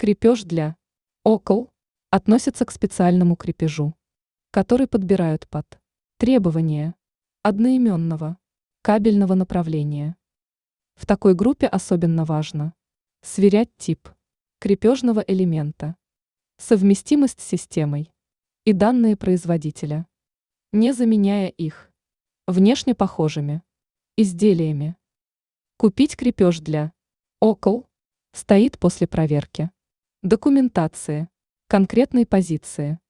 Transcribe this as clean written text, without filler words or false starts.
Крепеж для окол относится к специальному крепежу, который подбирают под требования одноименного кабельного направления. В такой группе особенно важно сверять тип крепежного элемента, совместимость с системой и данные производителя, не заменяя их внешне похожими изделиями. Купить крепеж для окол стоит после проверки документации, конкретной позиции,